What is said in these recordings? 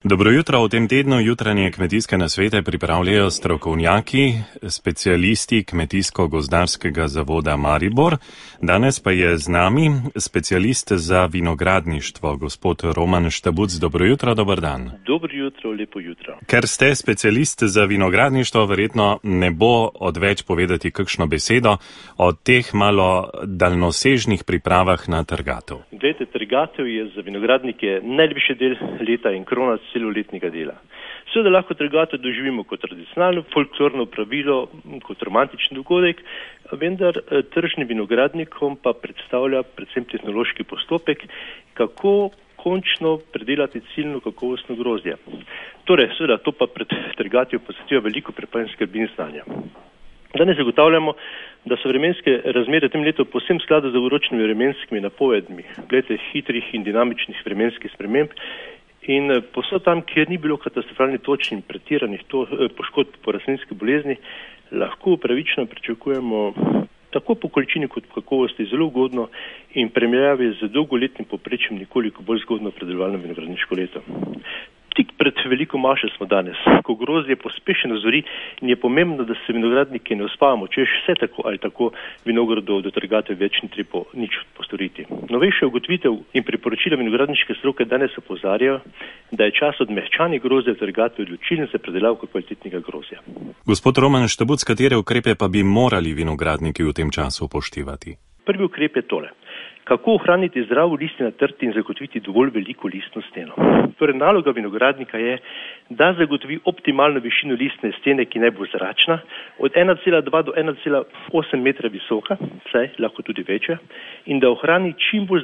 Dobro jutro. V tem tednu jutranje kmetijske nasvete pripravljajo strokovnjaki, specialisti Kmetijsko-gozdarskega zavoda Maribor. Danes pa je z nami specialist za vinogradništvo, gospod Roman Štebuc. Dobro jutro, dober dan. Dobro jutro, lepo jutro. Ker ste specialist za vinogradništvo, verjetno ne bo odveč povedati kakšno besedo o teh malo daljnosežnih pripravah na trgatev. Glejte, trgatev je za vinogradnike najljubši del leta in krona celoletnega dela. Seveda lahko trgatev doživimo kot tradicionalno, folklorno pravilo, kot romantični dogodek, vendar tržnim vinogradnikom pa predstavlja predvsem tehnološki postopek, kako končno predelati ciljno kakovostno grozdje. Torej, seveda, to pa pred trgatvijo posvetijo veliko prepanj skrbi in znanja. Danes zagotavljamo, da so vremenske razmere tem letu povsem v skladu z dolgoročnimi vremenskimi napovedmi, glede hitrih in dinamičnih vremenskih sprememb. In posod tam, kjer ni bilo katastrofalnih točnih in pretiranih poškodb po rastlinski bolezni, lahko upravično pričakujemo tako po količini kot po kakovosti zelo ugodno in primerjavi z dolgoletnim povprečjem nekoliko bolj zgodno predelovalno vinogradniško leto. Tik pred veliko mašo smo danes, ko grozdje pospešeno zori in je pomembno, da se vinogradniki ne uspavamo, češ vse tako ali tako vinogradov do trgatev več ni treba nič postoriti. Novejša ugotovitev in priporočila vinogradniške stroke danes opozarjajo, da je čas odmehčanja grozdja v trgatev odločilen za predelavo kvalitetnega grozdja. Gospod Roman Štebuc, katere ukrepe pa bi morali vinogradniki v tem času upoštevati? Prvi ukrep je tole. Kako ohraniti zdravo listje na trti in zagotoviti dovolj veliko listno steno? Torej, naloga vinogradnika je, da zagotovi optimalno višino listne stene, ki naj bo zračna, od 1,2 do 1,8 metra visoka, saj lahko tudi večja, in da ohrani čim bolj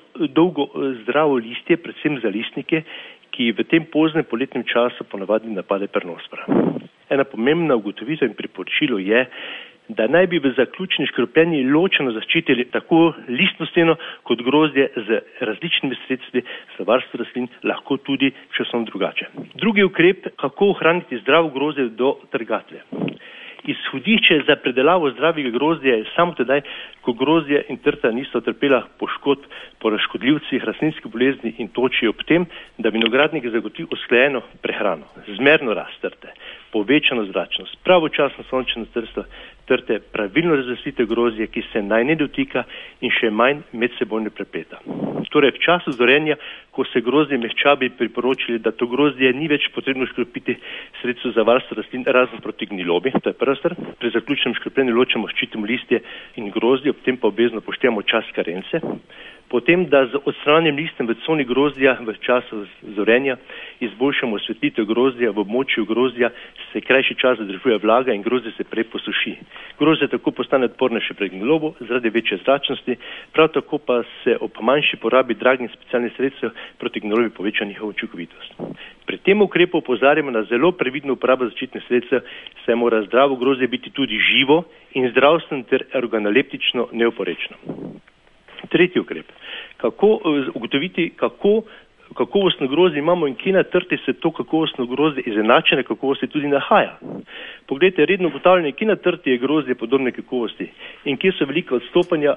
zdravo listje, predvsem za listnike, ki v tem poznem poletnem času ponavadi napade pernospora. Ena pomembna ugotovitev in priporočilo je, da naj bi v zaključni škropljenji ločeno zaščitili tako listno steno kot grozdje z različnimi sredstvi za varstvo rastlin, lahko tudi časovno drugače. Drugi ukrep, kako ohraniti zdravo grozdje do trgatve. Izhodišče za predelavo zdravega grozdja je samo tedaj, ko grozdje in trta niso trpela poškodb po škodljivcih, rastlinskih bolezni in toči ob tem, da vinogradnik zagotovi usklajeno prehrano, zmerno rast trte, povečano zračnost, pravočasno sončno trte, pravilno razvrstitev grozdja, ki se naj ne dotika in še manj medsebojno prepleta. Torej, v času zorenja, ko se grozdje mehča, bi priporočili, da to grozdje ni več potrebno škropiti sredstvo za varstvo rastlin razen proti gnilobi, to je prva stvar. Pri zaključnem škropljenju ločemo, ščitimo listje in grozdje, ob tem pa obvezno poštevamo čas karence. Potem, da z odstranjanjem listen v coni grozdja v času zorenja izboljšamo osvetlitev grozdja, v območju grozdja se krajši čas zadržuje vlaga in grozdje se prej posuši. Grozdje tako postane odpornejše pred gnilobo zaradi večje zračnosti, prav tako pa se ob manjši porabi dragih specialnih sredstev proti gnilobi poveča njihovo učinkovitost. Pri tem ukrepu opozarjamo na zelo previdno uporabo zaščitnih sredstev, saj mora zdravo grozdje biti tudi živo in zdravstveno ter organoleptično neoporečno. Tretji ukrep. Kako ugotoviti, kako kakovostno grozdje imamo in kje na trti se to kakovostno grozdje izenačene kakovosti tudi nahaja. Poglejte, redno ugotavljanje, kje na trti je grozdje podobne kakovosti in kje so velika odstopanja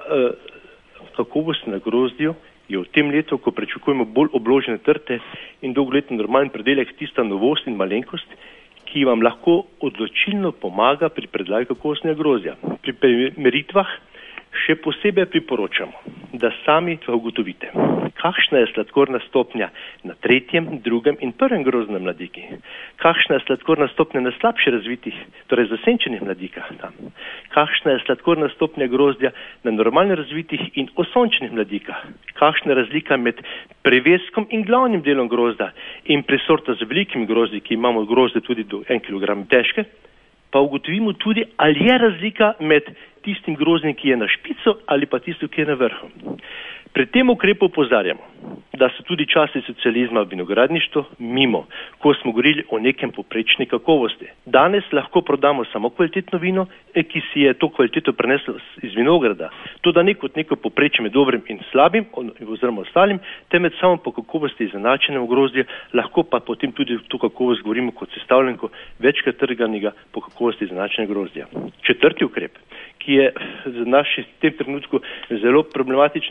kakovosti na grozdju, je v tem letu, ko pričakujemo bolj obložene trte in dolgoletni normalen predelek, tista novost in malenkost, ki vam lahko odločilno pomaga pri predelavi kakovostnega grozdja. Pri meritvah še posebej priporočamo, da sami ugotovite, kakšna je sladkorna stopnja na 3., 2. in 1. grozdnem mladiki, kakšna je sladkorna stopnja na slabše razvitih, torej zasenčenih mladikah tam, kakšna je sladkorna stopnja grozdja na normalno razvitih in osončenih mladikah, kakšna je razlika med preveskom in glavnim delom grozda in pri sortah z velikimi grozdi, ki imamo grozde tudi do 1 kg težke, pa ugotovimo tudi, ali je razlika med tistim grozdjem, ki je na špico ali pa tistim, ki je na vrhu. Pri tem ukrepu opozarjamo, da so tudi časi socializma v vinogradništvu mimo, ko smo govorili o nekem povprečni kakovosti. Danes lahko prodamo samo kvalitetno vino, ki si je to kvaliteto preneslo iz vinograda. To da ne kot neko povprečje med dobrim in slabim, oziroma ostalim, temveč samo po kakovosti izenačenem grozdju, lahko pa potem tudi to kakovost govorimo kot sestavljenko večkrat trganega po kakovosti izenačenega grozdja. Četrti ukrep, ki je za naš v tem trenutku zelo problematičen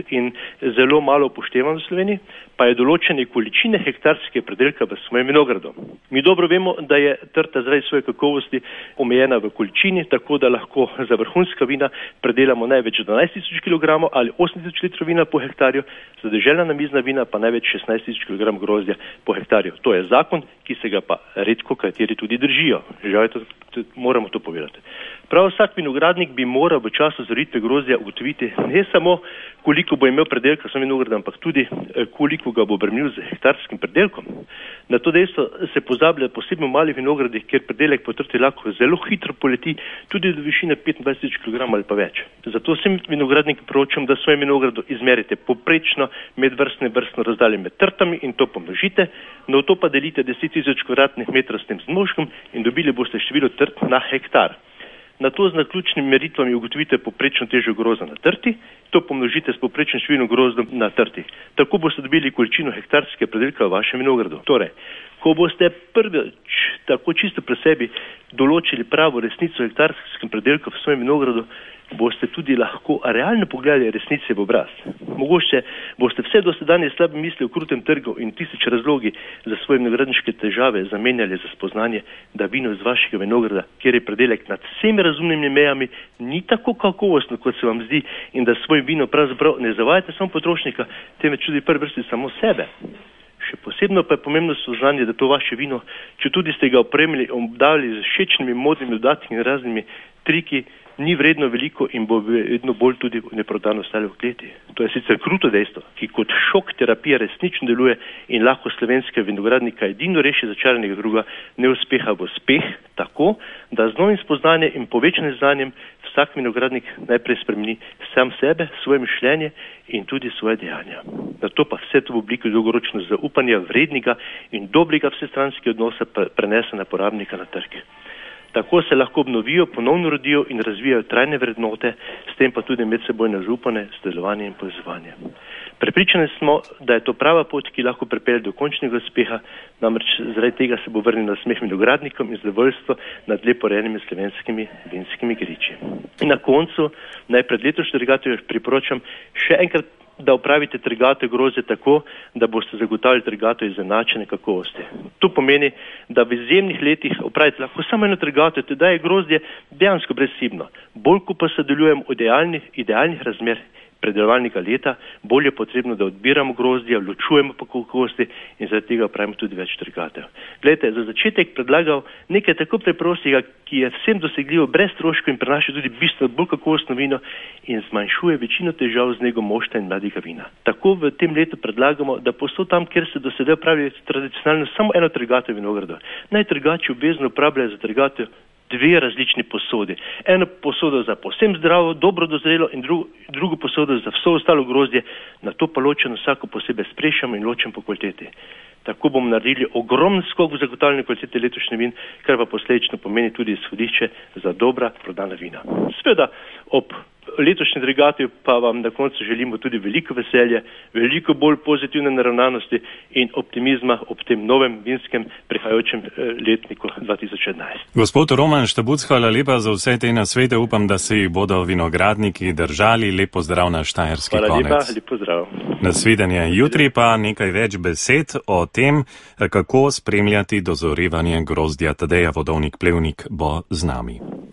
in zelo malo upoštevan v Sloveniji, pa je določene količine hektarskega pridelka v svojem vinogradu. Mi dobro vemo, da je trta zaradi svoje kakovosti omejena v količini, tako da lahko za vrhunska vina predelamo največ 12.000 kg ali 8.000 litrov vina po hektarju, za deželna namizna vina pa največ 16.000 kg grozdja po hektarju. To je zakon, ki se ga pa redko kateri tudi držijo. Žal moramo to povedati. Prav vsak vinogradnik bi moral v času zoritve grozdja ugotoviti ne samo, koliko bo imel predelka s vinogradom, ampak tudi koliko ga bo bremenil z hektarskim predelkom. Na to dejstvo se pozablja posebno v malih vinogradih, kjer predelek po trti lahko zelo hitro poleti tudi do višine 25.000 kg ali pa več. Zato vsem vinogradnikom priporočam, da svojem vinogradu izmerite poprečno medvrstno in vrstno razdalje med trtami in to pomnožite, na to pa delite 10.000 m2 s tem zmnožkom in dobili boste število trt na hektar. Na to z naključnimi meritvami ugotovite poprečno težo grozda na trti, to pomnožite s poprečnim številom grozdom na trti. Tako boste dobili količino hektarskega predelka v vašem vinogradu. Torej, ko boste prvič tako čisto pri sebi določili pravo resnico hektarskem predelku v svojem vinogradu, boste tudi lahko realno pogledali resnice v obraz. Mogoče boste vse dosedanje slabe misli o krutem trgu in 1000 razlogi za svoje vinogradniške težave zamenjali za spoznanje, da vino iz vašega vinograda, kjer je predelek nad vsemi razumnimi mejami, ni tako kakovostno, kot se vam zdi, in da svoj vino pravzaprav ne zavajate samo potrošnika, temveč tudi prvi vrsti samo sebe. Še posebno pa je pomembno spoznanje, da to vaše vino, če tudi ste ga opremili, obdavali z všečnimi modnimi dodatki in raznimi triki, ni vredno veliko in bo vedno bolj tudi neprodano ostalo v kleti. To je sicer kruto dejstvo, ki kot šok terapija resnično deluje in lahko slovenskega vinogradnika edino reši začaranega kruga neuspeha v uspeh, tako, da z novim spoznanjem in povečanim znanjem vsak vinogradnik najprej spremeni sam sebe, svoje mišljenje in tudi svoje dejanja. Nato pa vse to v obliki dolgoročno zaupanja, vrednega in dobrega vsestranskega odnosa prenese na porabnika na trg. Tako se lahko obnovijo, ponovno rodijo in razvijajo trajne vrednote, s tem pa tudi medsebojno zaupanje, sodelovanje in povezovanje. Prepričani smo, da je to prava pot, ki lahko pripelje do končnega uspeha, namreč zaradi tega se bo vrnil na smeh vinogradnikom in zadovoljstvo nad lepo rejenimi slovenskimi vinskimi griči. In na koncu naj pred letošnjo trgatvijo priporočam še enkrat, da opravite trgatev grozdja tako, da boste zagotavljali trgatev izenačene kakovosti. To pomeni, da v izjemnih letih opravite lahko samo eno trgatev, da je grozdje dejansko brezhibno. Bolj ko pa sodelujemo v idealnih razmer predelovalnega leta, bolj je potrebno, da odbiramo grozdje, ločujemo po kakovosti in zaradi tega opravimo tudi več trgatev. Glejte, za začetek predlagal nekaj tako preprostega, ki je vsem dosegljivo brez stroškov in prinaša tudi bistveno bolj kakovostno vino in zmanjšuje večino težav z nego mošta in mladega vina. Tako v tem letu predlagamo, da povsod tam, kjer se do sedaj pravi tradicionalno samo eno trgatev vinograda, naj trgači obvezno uporabljajo za trgatev dve različni posodi. Eno posodo za povsem zdravo, dobro dozrelo in drugo posodo za vso ostalo grozdje, na to pa ločeno vsako posebej sprešamo in ločemo po kvaliteti. Tako bomo naredili ogromen skok v zagotavljanje kvalitete letošnje vin, kar pa posledično pomeni tudi izhodišče za dobra prodana vina. Seveda ob letošnji trgatvi pa vam na koncu želimo tudi veliko veselje, veliko bolj pozitivne naravnanosti in optimizma ob tem novem vinskem prihajajočem letniku 2011. Gospod Roman Štabuc, hvala lepa za vse te nasvete. Upam, da se jih bodo vinogradniki držali. Lep pozdrav na štajerski konec. Hvala lepa, lep pozdrav. Nasvidenje. Jutri pa nekaj več besed o tem, kako spremljati dozorevanje grozdja. Tadeja Vodovnik Plevnik bo z nami.